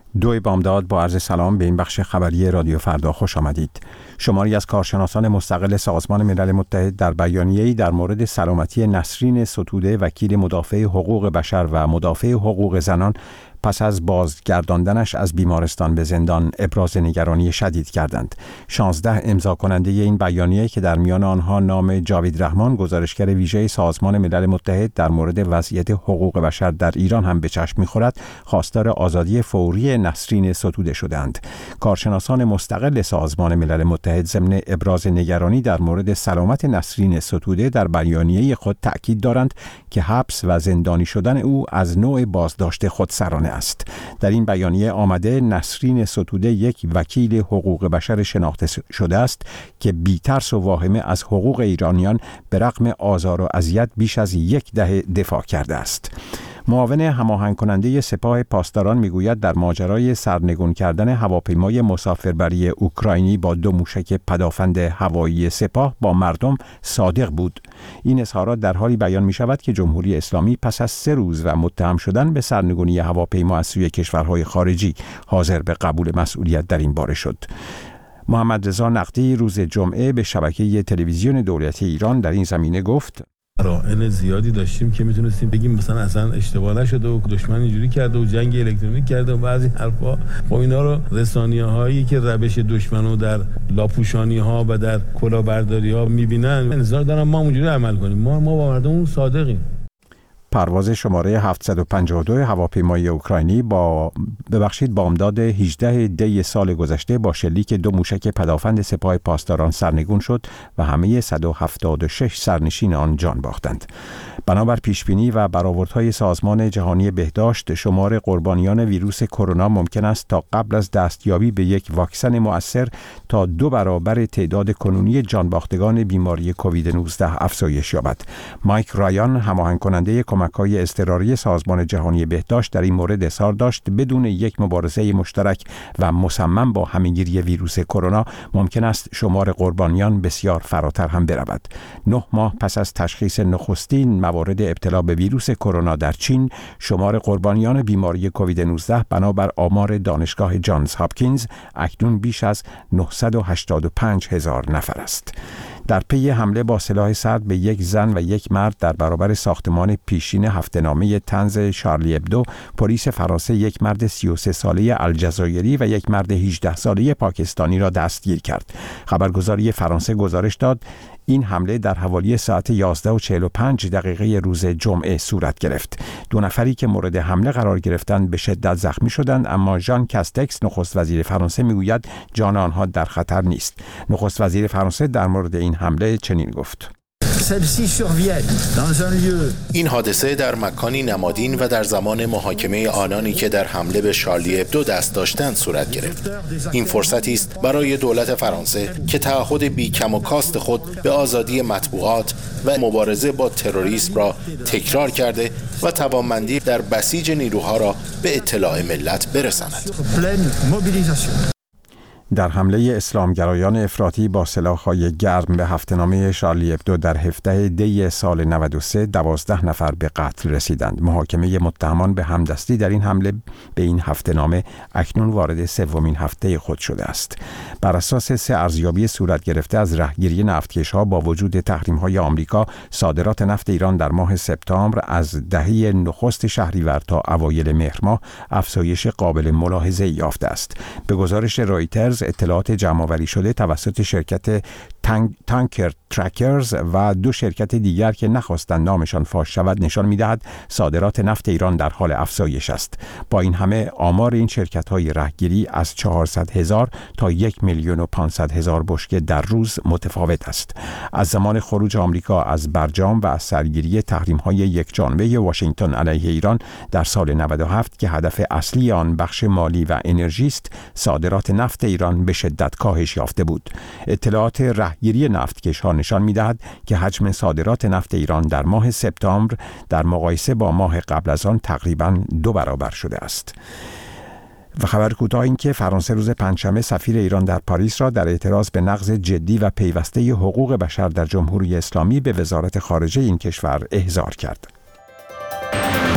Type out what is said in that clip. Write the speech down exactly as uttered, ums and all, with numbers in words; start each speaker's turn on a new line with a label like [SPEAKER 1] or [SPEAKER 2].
[SPEAKER 1] دوی بامداد با عرض سلام به این بخش خبری رادیو فردا خوش آمدید. شماری از کارشناسان مستقل سازمان ملل متحد در بیانیه‌ای در مورد سلامتی نسرین ستوده، وکیل مدافع حقوق بشر و مدافع حقوق زنان، پس از بازگرداندنش از بیمارستان به زندان ابراز نگرانی شدید کردند. شانزده امضا کننده این بیانیه که در میان آنها نام جاوید رحمان، گزارشگر ویژه سازمان ملل متحد در مورد وضعیت حقوق بشر در ایران هم به چشم می‌خورد، خواستار آزادی فوری نسرین ستوده شدند. کارشناسان مستقل سازمان ملل متحد ضمن ابراز نگرانی در مورد سلامت نسرین ستوده در بیانیه خود تأکید دارند که حبس و زندانی شدن او از نوع بازداشت خودسرانه است. در این بیانیه آمده نسرین ستوده یک وکیل حقوق بشر شناخته شده است که بی‌ترس و واهمه از حقوق ایرانیان به رغم آزار و اذیت بیش از یک دهه دفاع کرده است. معاون هماهنگ کننده سپاه پاسداران میگوید در ماجرای سرنگون کردن هواپیمای مسافربری اوکراینی با دو موشک پدافند هوایی سپاه با مردم صادق بود. این اظهارات در حالی بیان می شود که جمهوری اسلامی پس از سه روز و متهم شدن به سرنگونی هواپیما از سوی کشورهای خارجی حاضر به قبول مسئولیت در این باره شد. محمد رضا نقدی روز جمعه به شبکه تلویزیون دولتی ایران در این زمینه گفت:
[SPEAKER 2] رائن زیادی داشتیم که میتونستیم بگیم مثلا اصلا اشتباه نشده و دشمن اینجوری کرده و جنگ الکترونیک کرده و بعضی حرفا. خب اینا رو رسانیه‌هایی که روش دشمنو در لاپوشانی‌ها و در کلاهبرداری‌ها می‌بینن، انتظار دارن ما اونجوری عمل کنیم. ما ما با مردم صادقیم.
[SPEAKER 1] پرواز شماره هفتصد و پنجاه و دو هواپیمای اوکراینی با ببخشید بامداد هجدهم دی سال گذشته با شلیک دو موشک پدافند سپاه پاسداران سرنگون شد و همه صد و هفتاد و شش سرنشین آن جان باختند. بنابر پیشبینی و برآوردهای سازمان جهانی بهداشت، شمار قربانیان ویروس کرونا ممکن است تا قبل از دستیابی به یک واکسن مؤثر تا دو برابر تعداد کنونی جان باختگان بیماری کووید نوزده افزایش یابد. مایک رایان، هماهنگ کننده کمک‌های اضطراری سازمان جهانی بهداشت، در این مورد اظهار داشت بدون یک مبارزه مشترک و مصمم با همه‌گیری ویروس کرونا ممکن است شمار قربانیان بسیار فراتر هم برود. نه ماه پس از تشخیص نخستین موارد ابتلا به ویروس کرونا در چین، شمار قربانیان بیماری کووید نوزده بنابر آمار دانشگاه جانز هاپکینز اکنون بیش از نهصد و هشتاد و پنج هزار نفر است. در پی حمله با سلاح سرد به یک زن و یک مرد در برابر ساختمان پیشین هفته‌نامه طنز شارلی ابدو، پلیس فرانسه یک مرد سی و سه ساله الجزایری و یک مرد هجده ساله پاکستانی را دستگیر کرد. خبرگزاری فرانسه گزارش داد این حمله در حوالی ساعت یازده و چهل و پنج دقیقه روز جمعه صورت گرفت. دو نفری که مورد حمله قرار گرفتند به شدت زخمی شدند، اما ژان کاستکس، نخست وزیر فرانسه، میگوید جان آنها در خطر نیست. نخست وزیر فرانسه در مورد این حمله چنین گفت:
[SPEAKER 3] این حادثه در مکانی نمادین و در زمان محاکمه آنانی که در حمله به شارلی ابدو دست داشتند صورت گرفت. این فرصتی است برای دولت فرانسه که تعهد بی کم و کاست خود به آزادی مطبوعات و مبارزه با تروریسم را تکرار کرده و توانمندی در بسیج نیروها را به اطلاع ملت برساند.
[SPEAKER 1] در حمله اسلامگرایان افراطی با سلاح‌های گرم به هفته‌نامه شارلی ابدو در هفدهم دی سال نود و سه، دوازده نفر به قتل رسیدند. محاکمه متهمان به همدستی در این حمله به این هفته‌نامه اکنون وارد سومین هفته خود شده است. بر اساس سه ارزیابی صورت گرفته از رهگیری نفتکش‌ها با وجود تحریم‌های آمریکا، صادرات نفت ایران در ماه سپتامبر از دهه نخست شهریور تا اوایل مهر ماه افزایش قابل ملاحظه‌ای یافته است. به گزارش رایترز، اطلاعات جمع‌آوری شده توسط شرکت تانک، تانکر ترکرز و دو شرکت دیگر که نخواستند نامشان فاش شود نشان می‌دهد صادرات نفت ایران در حال افزایش است. با این همه آمار این شرکت‌های رهگیری از چهارصد هزار تا یک میلیون و پانصد هزار بشکه در روز متفاوت است. از زمان خروج آمریکا از برجام و از سرگیری تحریم‌های یکجانبه واشنگتن علیه ایران در سال نود و هفت که هدف اصلی آن بخش مالی و انرژی است، صادرات نفت ایران به شدت کاهش یافته بود. اطلاعات رهگیری نفتکش‌ها نشان می‌دهد که حجم صادرات نفت ایران در ماه سپتامبر در مقایسه با ماه قبل از آن تقریباً دو برابر شده است. و خبر کوتاه این که فرانسه روز پنجشنبه سفیر ایران در پاریس را در اعتراض به نقض جدی و پیوسته حقوق بشر در جمهوری اسلامی به وزارت خارجه این کشور احضار کرد.